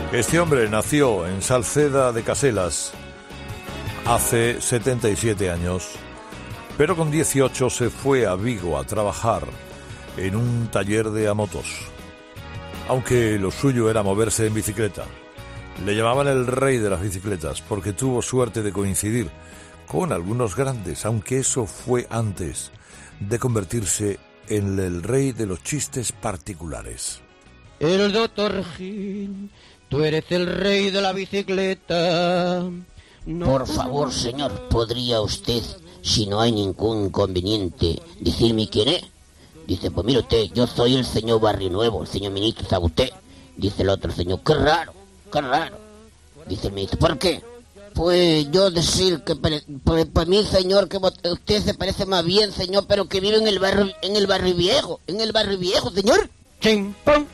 Este hombre nació en Salceda de Caselas hace 77 años, pero con 18 se fue a Vigo a trabajar en un taller de amotos. Aunque lo suyo era moverse en bicicleta. Le llamaban el rey de las bicicletas porque tuvo suerte de coincidir con algunos grandes, aunque eso fue antes de convertirse en el rey de los chistes particulares. El doctor Gil, tú eres el rey de la bicicleta. No. Por favor, señor, ¿podría usted, si no hay ningún inconveniente, decirme quién es? Dice, pues mire usted, yo soy el señor Barrio Nuevo, el señor ministro, ¿sabe usted? Dice el otro señor, qué raro, qué raro. Dice el ministro, ¿por qué? Pues yo decir que, pues mí, señor, que usted se parece más bien, señor, pero que vive en el barrio viejo, señor. Ching, pum.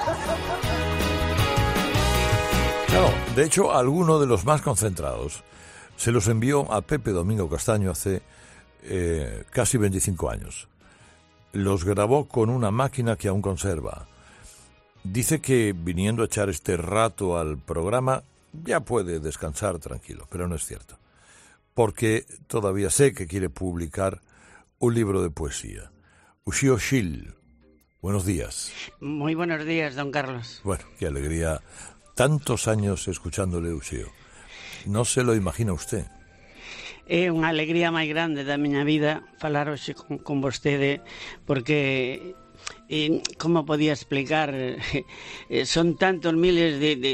Claro, de hecho, alguno de los más concentrados se los envió a Pepe Domingo Castaño hace casi 25 años. Los grabó con una máquina que aún conserva. Dice que viniendo a echar este rato al programa ya puede descansar tranquilo, pero no es cierto. Porque todavía sé que quiere publicar un libro de poesía. Uxío Gil, buenos días. Muy buenos días, don Carlos. Bueno, qué alegría. Tantos años escuchándole, Uxío. No se lo imagina usted. É unha alegría máis grande da miña vida falar hoxe con vostede, porque, como podía explicar, son tantos miles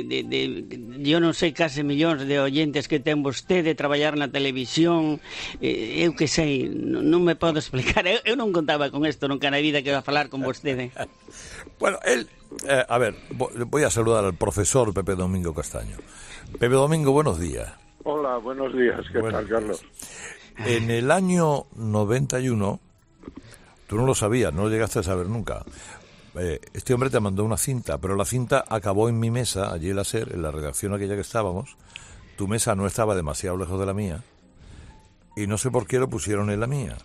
yo non sei, case millóns de oyentes que ten vostede, traballar na televisión, eu que sei, non me podo explicar, eu non contaba con isto nunca na vida que iba a falar con vostede. Bueno, él, a ver, voy a saludar al profesor Pepe Domingo Castaño. Pepe Domingo, buenos días. Hola, buenos días. ¿Qué tal, Carlos? En el año 91, tú no lo sabías, no lo llegaste a saber nunca. Este hombre te mandó una cinta, pero la cinta acabó en mi mesa, allí en la SER, en la redacción aquella que estábamos. Tu mesa no estaba demasiado lejos de la mía, y no sé por qué lo pusieron en la mía.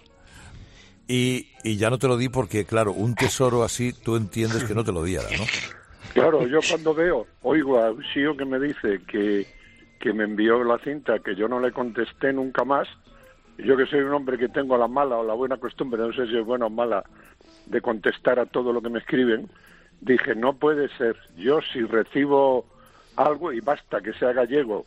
Y ya no te lo di porque, claro, un tesoro así, tú entiendes que no te lo diera, ¿no? Claro, yo cuando oigo a Uxío que me dice que me envió la cinta, que yo no le contesté nunca más, yo que soy un hombre que tengo la mala o la buena costumbre, no sé si es buena o mala, de contestar a todo lo que me escriben, dije, no puede ser, yo si recibo algo, y basta que sea gallego,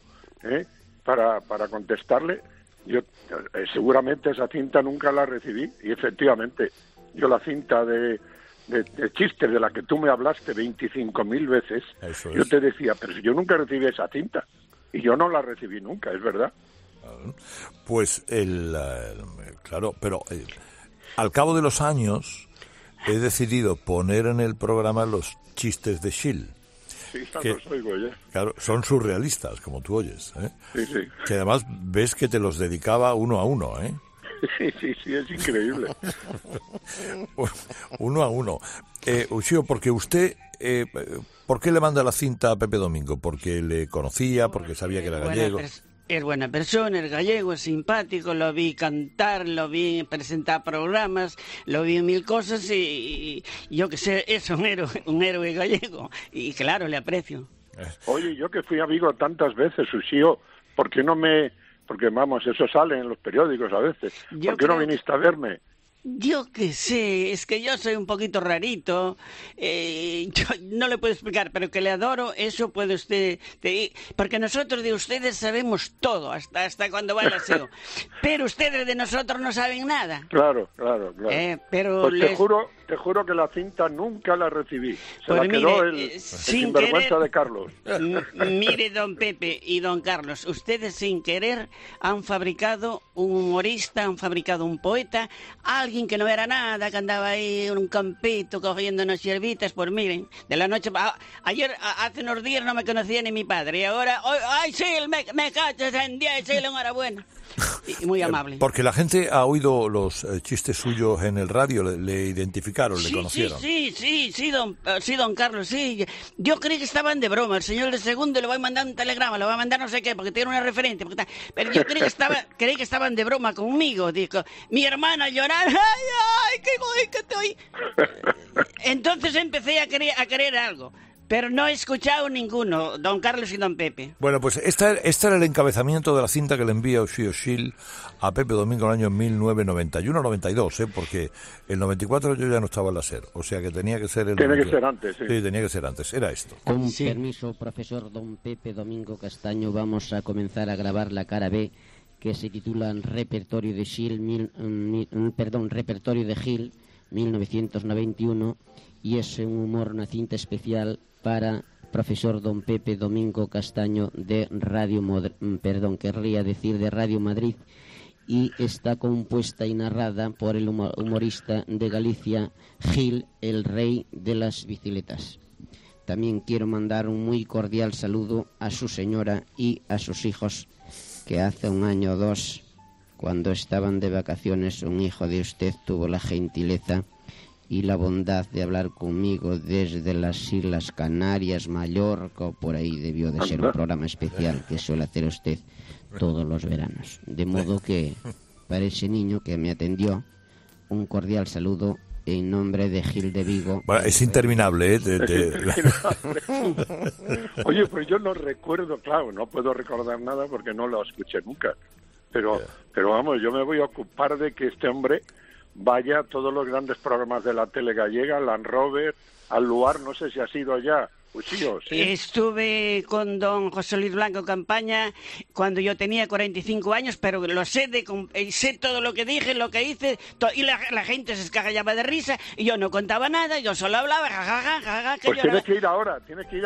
para contestarle, yo seguramente esa cinta nunca la recibí, y efectivamente, yo la cinta de chistes de la que tú me hablaste 25.000 veces, yo te decía, pero si yo nunca recibí esa cinta, y yo no la recibí nunca, es verdad. Pues, claro, pero al cabo de los años he decidido poner en el programa los chistes de Gil. Sí, que, los oigo ya. Claro, son surrealistas, como tú oyes, ¿eh? Sí, sí. Que además ves que te los dedicaba uno a uno, ¿eh? Sí, es increíble. Uno a uno. Uxío, porque usted... ¿por qué le manda la cinta a Pepe Domingo? ¿Porque le conocía? ¿Porque sabía que era gallego? Es buena persona, es gallego, es simpático, lo vi cantar, lo vi presentar programas, lo vi en mil cosas y yo que sé, es un héroe gallego y claro, le aprecio. Oye, yo que fui a Vigo tantas veces, Uxío, ¿por qué no me...? Porque, vamos, eso sale en los periódicos a veces. ¿Por qué no viniste a verme? Yo qué sé, es que yo soy un poquito rarito, yo no le puedo explicar, pero que le adoro, eso puede usted, porque nosotros de ustedes sabemos todo, hasta cuando va al aseo, pero ustedes de nosotros no saben nada. Claro. Pero pues te juro que la cinta nunca la recibí, pues la quedó mire, el sinvergüenza de Carlos. Mire, don Pepe y don Carlos, ustedes sin querer han fabricado un humorista, han fabricado un poeta, alguien que no era nada, que andaba ahí en un campito cogiendo unas hierbitas, pues miren, de la noche... Ayer, hace unos días no me conocía ni mi padre, y ahora... ¡Ay, sí, me cachas en día! ¡Sí, enhorabuena! Y muy amable. Porque la gente ha oído los chistes suyos en el radio, le identificaron, le conocieron. Sí, don Carlos, sí. Yo creí que estaban de broma. El señor de segundo le va a mandar un telegrama, le va a mandar no sé qué, porque tiene una referencia. Pero yo creí que estaban de broma conmigo. Digo, mi hermana llorar, ¡ay, qué estoy! Entonces empecé a querer algo. Pero no he escuchado ninguno, don Carlos y don Pepe. Bueno, pues este era el encabezamiento de la cinta que le envía Uxío Xil a Pepe Domingo en el año 1991-92, porque el 94 yo ya no estaba en la SER, o sea que tenía que ser el... Tiene que ser antes, sí. Sí, tenía que ser antes, era esto. Con Sí. permiso, profesor don Pepe Domingo Castaño, vamos a comenzar a grabar la cara B, que se titula Repertorio de Gil, Repertorio de Gil, 1991, y es un humor, una cinta especial para profesor don Pepe Domingo Castaño de Radio de Radio Madrid, y está compuesta y narrada por el humorista de Galicia, Gil, el rey de las bicicletas. También quiero mandar un muy cordial saludo a su señora y a sus hijos, que hace un año o dos, cuando estaban de vacaciones, un hijo de usted tuvo la gentileza y la bondad de hablar conmigo desde las Islas Canarias, Mallorca, o por ahí. Debió de ser un programa especial que suele hacer usted todos los veranos. De modo que, para ese niño que me atendió, un cordial saludo en nombre de Gil de Vigo. Bueno, es interminable, Oye, pues yo no recuerdo, claro, no puedo recordar nada porque no lo escuché nunca. Pero vamos, yo me voy a ocupar de que este hombre vaya a todos los grandes programas de la tele gallega, Land Rover, al Luar, no sé si ha sido ya. Sí. Estuve con don José Luis Blanco Campaña cuando yo tenía 45 años, pero lo sé, sé todo lo que dije, lo que hice, y la gente se escarallaba de risa, y yo no contaba nada, yo solo hablaba, jajaja. Pues tienes que ir ahora.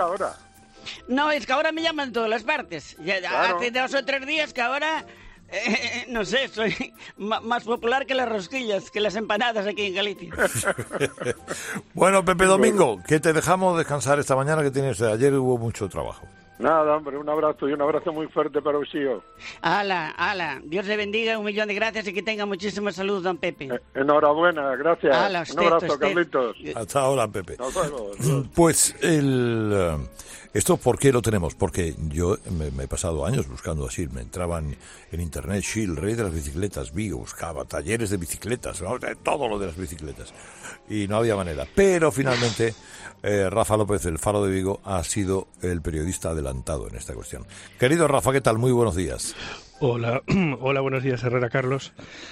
No, es que ahora me llaman de todas las partes. Ya, claro. Hace 2 o 3 días que ahora... no sé, soy más popular que las rosquillas, que las empanadas aquí en Galicia. Bueno, Pepe Domingo, que te dejamos descansar esta mañana, que tienes, ayer hubo mucho trabajo. Nada, hombre, un abrazo y un abrazo muy fuerte para Uxío. Ala, Dios le bendiga, 1.000.000 de gracias y que tenga muchísima salud, don Pepe. Enhorabuena, gracias. Ala, un abrazo, Carlitos. Hasta ahora, Pepe. Nos vemos. Pues esto, ¿por qué lo tenemos? Porque yo me he pasado años buscando así, me entraban en internet, Xil, rey de las bicicletas, Vigo, buscaba talleres de bicicletas, ¿no? Todo lo de las bicicletas, y no había manera. Pero finalmente Rafa López, el Faro de Vigo, ha sido el periodista adelantado en esta cuestión. Querido Rafa, ¿qué tal? Muy buenos días. Hola, buenos días, Herrera Carlos.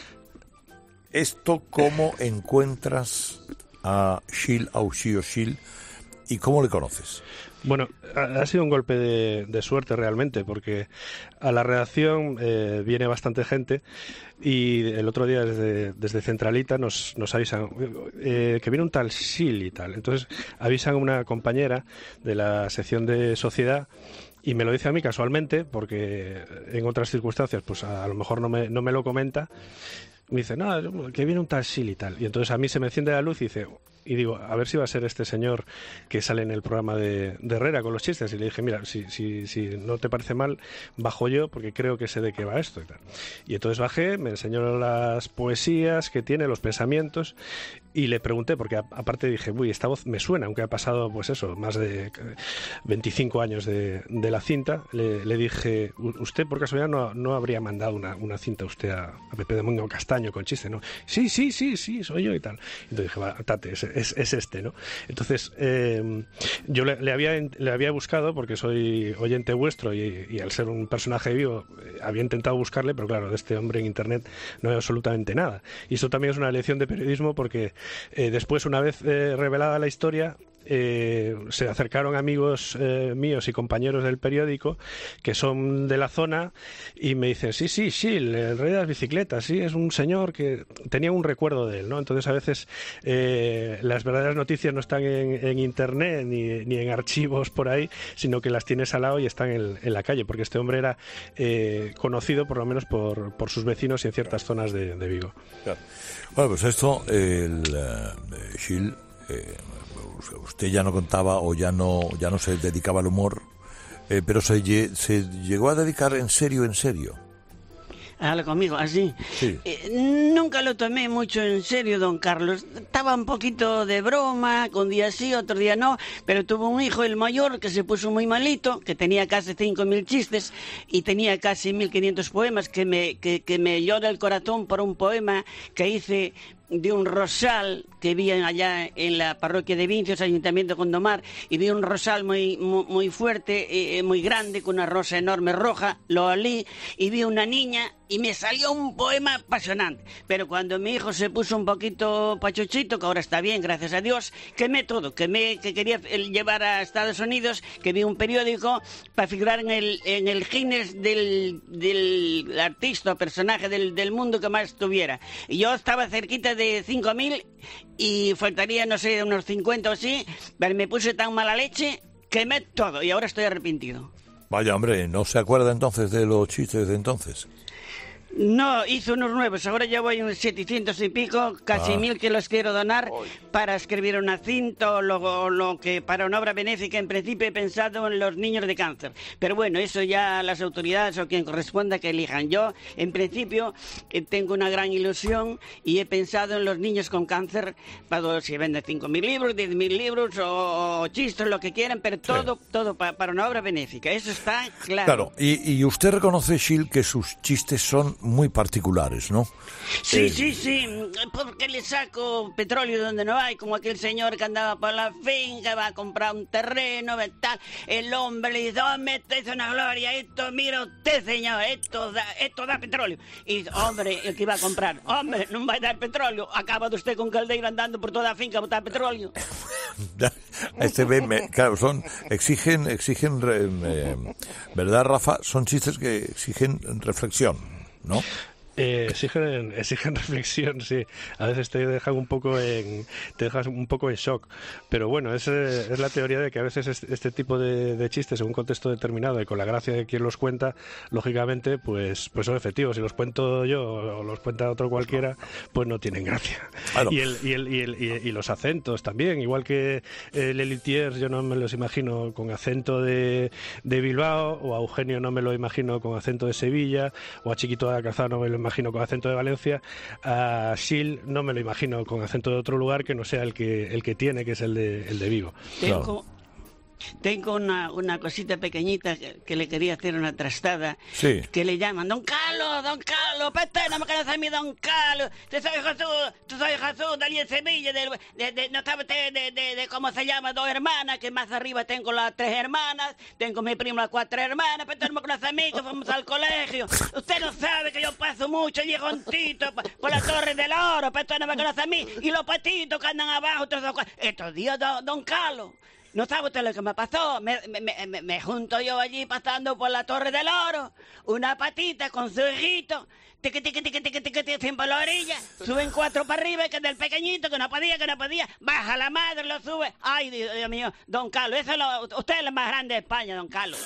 ¿Esto cómo encuentras a Xil, a Uxío Xil, y cómo le conoces? Bueno, ha sido un golpe de suerte realmente, porque a la redacción viene bastante gente, y el otro día desde Centralita nos avisan que viene un tal Xil y tal. Entonces avisan a una compañera de la sección de sociedad, y me lo dice a mí casualmente, porque en otras circunstancias pues a lo mejor no me lo comenta. Me dice, no, que viene un tal Xil y tal. Y entonces a mí se me enciende la luz y digo, a ver si va a ser este señor que sale en el programa de Herrera con los chistes. Y le dije, mira, si no te parece mal, bajo yo, porque creo que sé de qué va esto y tal. Y entonces bajé, me enseñó las poesías que tiene, los pensamientos, y le pregunté, porque aparte dije, uy, esta voz me suena, aunque ha pasado, pues eso, más de 25 años de la cinta. Le dije, ¿usted por casualidad no habría mandado una cinta usted a Pepe Domingo Castaño con chiste, no? Sí, soy yo y tal. Entonces dije, va, tate, es este, ¿no? Entonces yo le había buscado, porque soy oyente vuestro, y al ser un personaje vivo había intentado buscarle, pero claro, de este hombre en internet no hay absolutamente nada. Y eso también es una lección de periodismo, porque después, una vez revelada la historia, se acercaron amigos míos y compañeros del periódico que son de la zona, y me dicen, sí, Xil, el rey de las bicicletas, sí, es un señor que tenía un recuerdo de él, ¿no? Entonces a veces las verdaderas noticias no están en internet ni en archivos por ahí, sino que las tienes al lado y están en la calle, porque este hombre era conocido por lo menos por sus vecinos y en ciertas zonas de Vigo. Claro. Bueno, pues esto, Xil, usted ya no contaba o ya no se dedicaba al humor, pero se llegó a dedicar en serio. Conmigo, así. Sí. Nunca lo tomé mucho en serio, don Carlos. Estaba un poquito de broma, con día sí, otro día no, pero tuvo un hijo, el mayor, que se puso muy malito, que tenía casi 5.000 chistes y tenía casi 1.500 poemas, que me llora el corazón por un poema que hice de un rosal que vi allá en la parroquia de Vincios, Ayuntamiento de Gondomar, y vi un rosal muy fuerte, muy grande, con una rosa enorme roja. Lo olí y vi una niña y me salió un poema apasionante. Pero cuando mi hijo se puso un poquito pachuchito, que ahora está bien, gracias a Dios, quemé todo, que quería llevar a Estados Unidos, que vi un periódico para figurar en el Guinness del artista o personaje del mundo que más tuviera. Y yo estaba cerquita de 5.000 y faltaría, no sé, unos 50 o así, pero me puse tan mala leche, quemé todo y ahora estoy arrepentido. Vaya, hombre, ¿no se acuerda entonces de los chistes de entonces? No, hice unos nuevos. Ahora ya voy unos 700 y pico, casi 1.000 que los quiero donar para escribir una cinta o lo que para una obra benéfica. En principio he pensado en los niños de cáncer. Pero bueno, eso ya las autoridades o quien corresponda que elijan. Yo, en principio, tengo una gran ilusión y he pensado en los niños con cáncer para si venden 5.000 libros, 10.000 libros o chistes, lo que quieran, pero todo para una obra benéfica. Eso está claro. Claro, y usted reconoce, Gil, que sus chistes son muy particulares, ¿no? Sí, porque le saco petróleo donde no hay, como aquel señor que andaba por la finca, va a comprar un terreno, tal, el hombre le dice, hombre, esto es una gloria, esto, mira usted, señor, esto da petróleo. Y dice, hombre, el que iba a comprar, hombre, no va a dar petróleo, acaba de usted con Caldeiro andando por toda la finca a botar petróleo. Claro, exigen, ¿verdad, Rafa? Son chistes que exigen reflexión, ¿no? Exigen reflexión, sí. A veces te dejas un poco en shock. Pero bueno, es la teoría de que a veces este tipo de chistes en un contexto determinado y con la gracia de quien los cuenta, lógicamente, pues son efectivos. Si los cuento yo o los cuenta otro cualquiera, pues no tienen gracia. Claro. Y los acentos también, igual que Lelutiers, yo no me los imagino con acento de Bilbao, o a Eugenio no me lo imagino con acento de Sevilla, o a Chiquito de Alcázar no me lo imagino con acento de Valencia, a Gil no me lo imagino con acento de otro lugar que no sea el que tiene, que es el de Vigo. Tengo una cosita pequeñita que le quería hacer una trastada, que le llaman Don Carlos, pero usted no me conoce a mí, Don Carlos, tú soy Jesús, de allí en Sevilla, no sabe usted de cómo se llama, 2 hermanas, que más arriba tengo las 3 hermanas, tengo mi primo las 4 hermanas, pero usted no me conoce a mí, que fuimos al colegio, usted no sabe que yo paso mucho allí juntito por la Torre del Oro, pero usted no me conoce a mí, y los patitos que andan abajo, estos días, Don Carlos. ¿No sabe usted lo que me pasó? Me junto yo allí pasando por la Torre del Oro, una patita con su hijito, tiqui, sin por la orilla, suben 4 para arriba, que del pequeñito, que no podía, baja la madre, lo sube. Ay, Dios mío, Don Carlos, usted es el más grande de España, Don Carlos.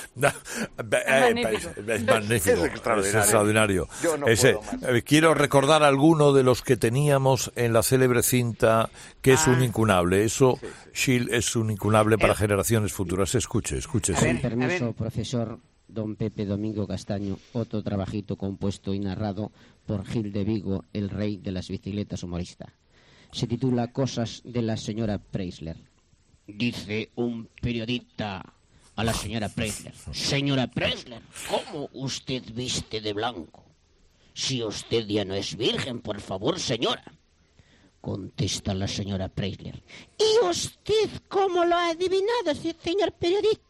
Es magnífico, es extraordinario. Yo no puedo. Quiero recordar alguno de los que teníamos en la célebre cinta, que es un incunable. Eso, Gil, es un incunable para generaciones futuras. Escuche. Con permiso, profesor don Pepe Domingo Castaño, otro trabajito compuesto y narrado por Gil de Vigo, el rey de las bicicletas humorista. Se titula Cosas de la señora Preisler. Dice un periodista a la señora Preisler: Señora Preisler, ¿cómo usted viste de blanco? Si usted ya no es virgen, por favor, señora. Contesta la señora Preisler: ¿y usted cómo lo ha adivinado, señor periodista?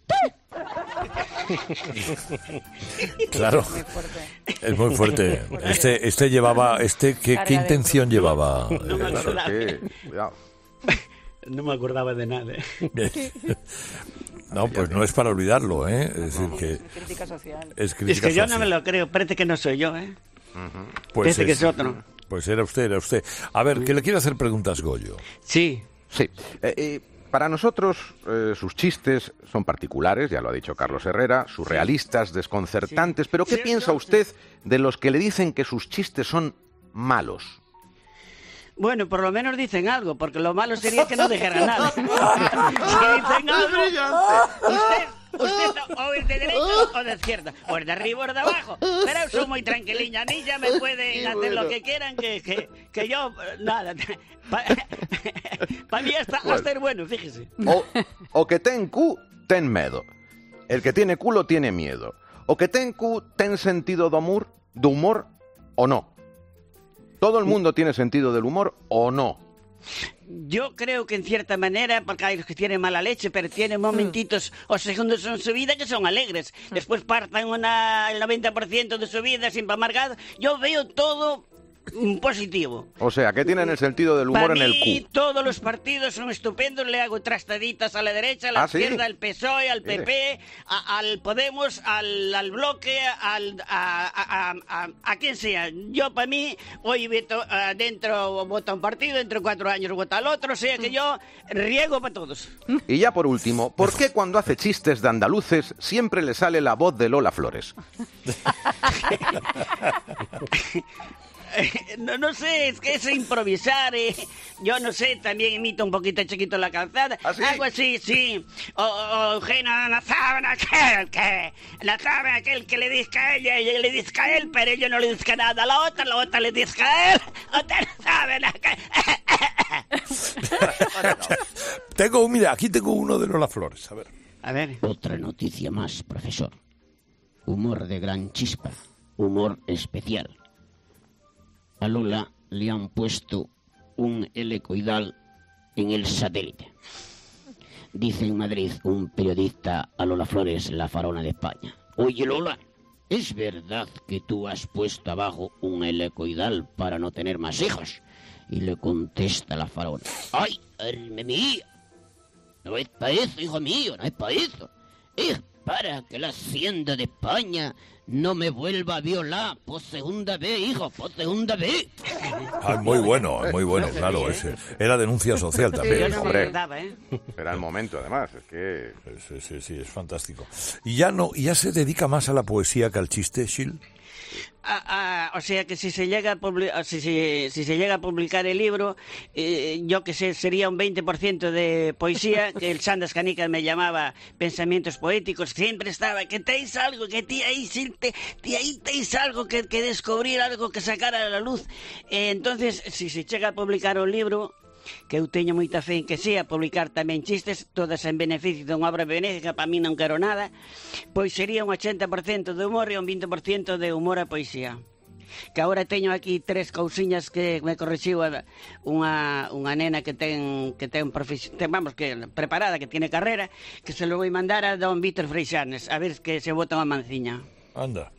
Claro, es muy fuerte. ¿Qué intención llevaba? No me acordaba de nada. No, pues no es para olvidarlo, ¿eh? Es decir, que crítica social. Es crítica es que yo social. no me lo creo, parece que no soy yo, ¿eh? Pues parece que es otro. Pues era usted. A ver, que le quiero hacer preguntas, Goyo. Sí. Para nosotros, sus chistes son particulares, ya lo ha dicho Carlos Herrera, surrealistas, desconcertantes, pero ¿qué piensa usted de los que le dicen que sus chistes son malos? Bueno, por lo menos dicen algo, porque lo malo sería que no dijeran nada. Si dicen algo, usted o es de derecha o de izquierda, o es de arriba o es de abajo. Pero soy muy tranquiliña, ni ya me pueden hacer lo que quieran, que yo, nada. Para mí hasta es bueno, fíjese. O que ten cu, ten medo. El que tiene culo tiene miedo. O que ten cu, ten sentido de humor o no. ¿Todo el mundo tiene sentido del humor o no? Yo creo que en cierta manera, porque hay los que tienen mala leche, pero tienen momentitos o segundos en su vida que son alegres. Después partan el 90% de su vida siempre amargado. Yo veo todo positivo. O sea, que tienen el sentido del humor en el Para mí, Q. todos los partidos son estupendos. Le hago trastaditas a la derecha, a la izquierda, al PSOE, al PP, al Podemos, al Bloque, a quien sea. Yo, para mí, hoy dentro vota un partido, dentro de 4 años vota al otro. O sea que yo riego para todos. Y ya por último, ¿por qué cuando hace chistes de andaluces siempre le sale la voz de Lola Flores? No sé, es que es improvisar, Yo no sé, también imito un poquito Chiquito la Calzada. ¿Ah, sí? Algo así, sí. O Eugenia no saben aquel que... No saben aquel que le dice a ella y ella le dice a él, pero ella no le dice nada a la otra le dice a él. Ustedes no saben aquel... Mira, aquí tengo uno de Lola Flores, A ver. Otra noticia más, profesor. Humor de gran chispa, humor especial. A Lola le han puesto un helicoidal en el satélite. Dice en Madrid un periodista a Lola Flores, la faraona de España: oye Lola, ¿es verdad que tú has puesto abajo un helicoidal para no tener más hijos? Y le contesta la faraona: ¡ay, arme mía! No es para eso, hijo mío, no es para eso. Es para que la Hacienda de España no me vuelva a violar por segunda vez, hijo, por segunda vez. Muy bueno, claro. Era denuncia social también. Yo no me Hombre. acordaba, Era el momento, además, es que... Sí, es fantástico. ¿Y ya se dedica más a la poesía que al chiste, Gil? O sea que si se llega a si se llega a publicar el libro, yo que sé, sería un 20% de poesía, que el Sandas Canicas me llamaba pensamientos poéticos, siempre estaba, que tenéis algo, que ahí tenéis algo que descubrir, algo que sacar a la luz. Entonces, si se llega a publicar un libro, que eu teño moita fe en que sea, publicar tamén chistes, todas en beneficio dunha obra benéfica, para mí non quero nada, pois sería un 80% de humor e un 20% de humor a poesía. Que agora teño aquí 3 cousiñas que me corrixiu unha nena que ten vamos, que preparada, que tiene carrera, que se lo vou mandar a don Víctor Freixanes, a ver que se bota unha manciña. Anda.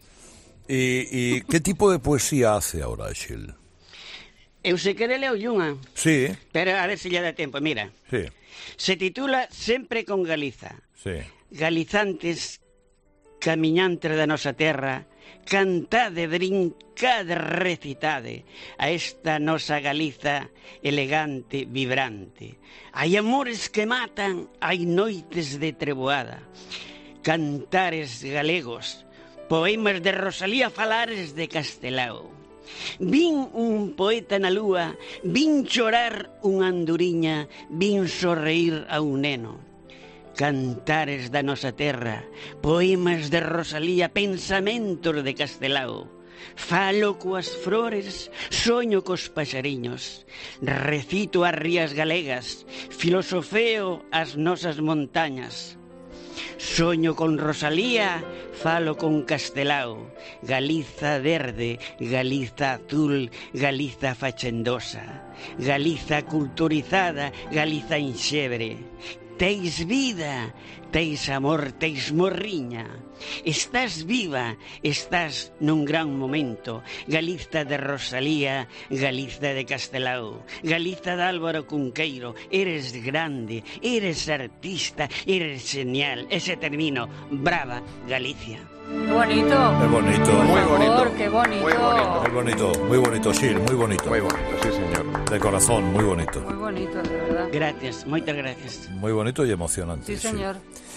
¿Y qué tipo de poesía hace ahora, Gil? Eu se quere leo unha. Sí. Pero a ver se lle dá tempo, mira. Sí. Se titula Sempre con Galiza. Sí. Galizantes, camiñantes da nosa terra, cantade, brincade, recitade a esta nosa Galiza elegante, vibrante. Hai amores que matan, hai noites de treboada, cantares galegos, poemas de Rosalía, falares de Castelao. Vin un poeta na lúa, vin chorar unha anduriña, vin sorreír a un neno. Cantares da nosa terra, poemas de Rosalía, pensamentos de Castelao. Falo coas flores, soño cos paxariños, recito as rías galegas, filosofeo as nosas montañas. Soño con Rosalía, falo con Castelao, Galiza verde, Galiza azul, Galiza fachendosa, Galiza culturizada, Galiza enxebre. Teis vida, teis amor, teis morriña. Estás viva, estás nun gran momento. Galiza de Rosalía, Galiza de Castelao, Galiza de Álvaro Cunqueiro. Eres grande, eres artista, eres genial. Ese termino, brava Galicia. Qué bonito. Es bonito. Muy bonito. Qué bonito. Muy bonito. Muy bonito, Gil, muy bonito. Muy bonito, sí, señor. De corazón, muy bonito. Muy bonito, de verdad. Gracias, moitas gracias. Muy bonito y emocionante. Sí, señor.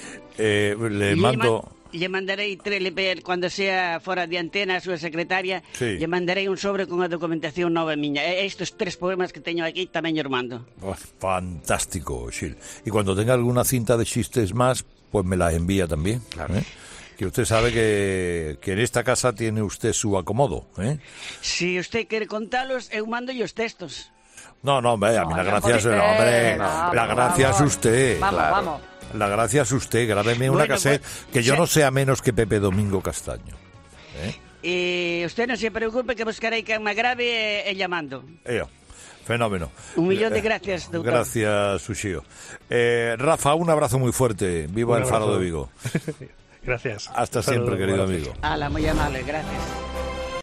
Le mando... Lle mandarei cuando sea fora de antena a súa secretaria, Sí. lle mandarei un sobre con a documentación nova miña. Estes 3 poemas que teño aquí tamén lle mando. Fantástico, Gil. Y cuando tenga alguna cinta de chistes más, pues me la envía también. Claro. Que usted sabe que en esta casa tiene usted su acomodo, ¿eh? Si usted quere contalos, eu mando os textos. No, hombre, a mí la gracia es... usted, Hombre, vamos, la gracia es usted. Vamos, Claro. vamos. La gracia es usted. Grábeme una Bueno, cassette pues, que yo sí. no sea menos que Pepe Domingo Castaño. ¿Eh? usted no se preocupe que buscaré que me grave llamando. Fenómeno. Un millón de gracias, doctor. Gracias, Uxío. Rafa, un abrazo muy fuerte. Viva el Faro de Vigo. Gracias. Hasta siempre, querido amigo. Muy amable, gracias.